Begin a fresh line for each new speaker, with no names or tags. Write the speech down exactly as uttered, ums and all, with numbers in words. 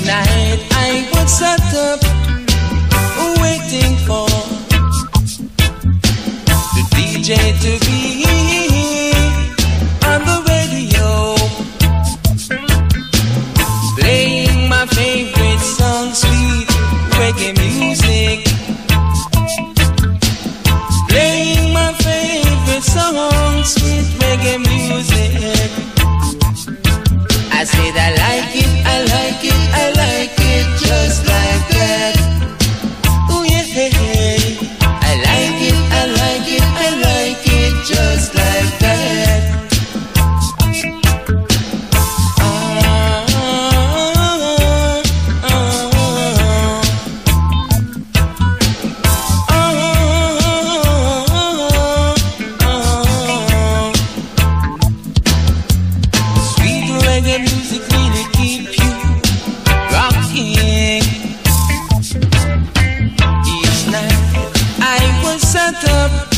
night I was sat up waiting for the D J to be on the radio, playing my favorite song, sweet reggae music, playing my favorite song, sweet reggae music. I said I like it, I like it, I like it just like that. Oh yeah, I like it, I like it, I like it just like that. Ah, ah, ah, ah. Sweet reggae music really keep you rocking. Each night I was set up